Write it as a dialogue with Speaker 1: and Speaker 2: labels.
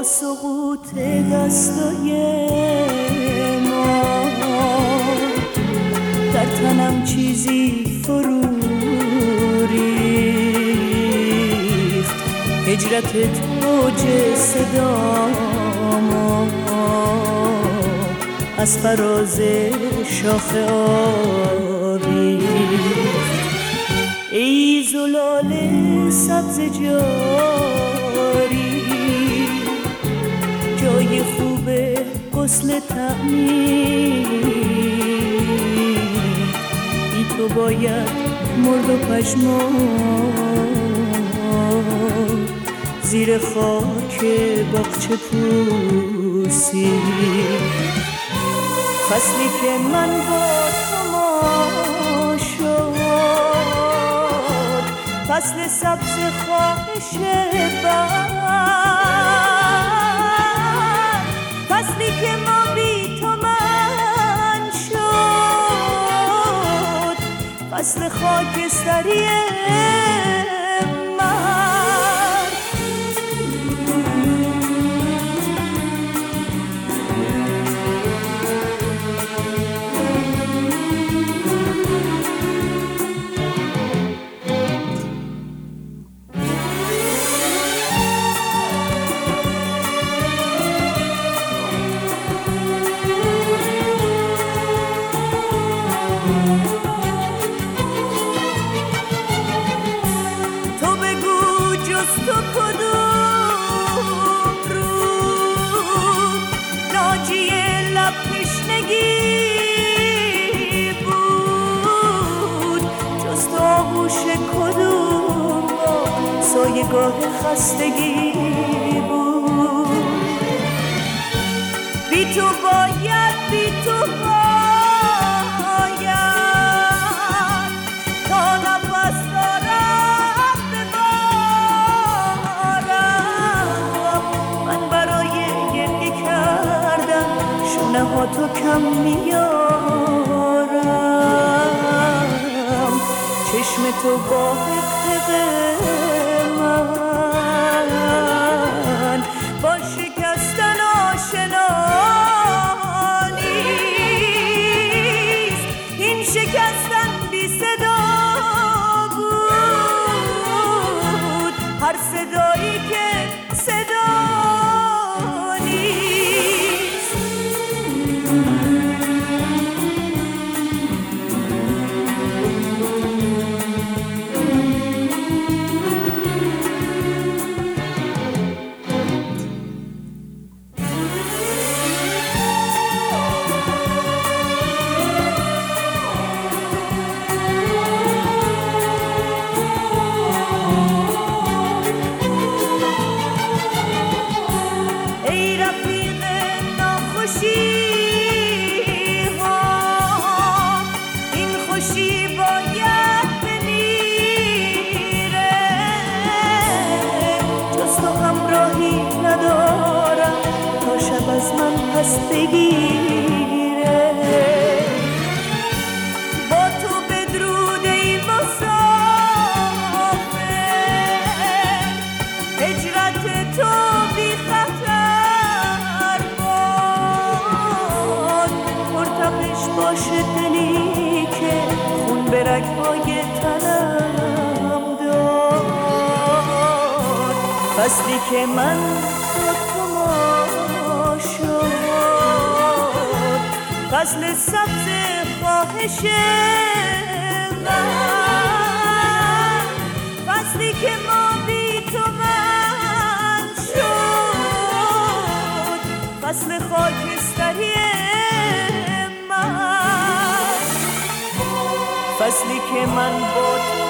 Speaker 1: سقوط دستای ما در تنم چیزی فرو ریخت، هجرتت اوج صدامو از فراز شاخه آویخت. ای زلال سبز جاری، جای خوب غسل تعمیر، بی تو باید مرد و پژمرد زیر خاک باغچه پوسی. فصلی که من با تو ما شد، فصل سبز خواهش بر، فصلی که ما بی تو من شد، فصل خاکستری سایه‌گاه خستگی بود. بی تو باید، بی تو باید تا نفس دارم ببارم. من برای گریه کردن شونه ها تو کم میارم. چشم تو با من با شکستن آشنا نیست. این شکستن بی صدا بود، هر صدایی که صدا نیست. از من پس بگیره با تو بدرود ای مسافر، هجرت تو بی خطر باد. مرتبش باشه دلی که خون به رگ‌های تنم داد. فصلی که من فصل سبز خواهش من، فصلی که ما بی تو من شد، فصل خاکستری من، فصلی که من با تو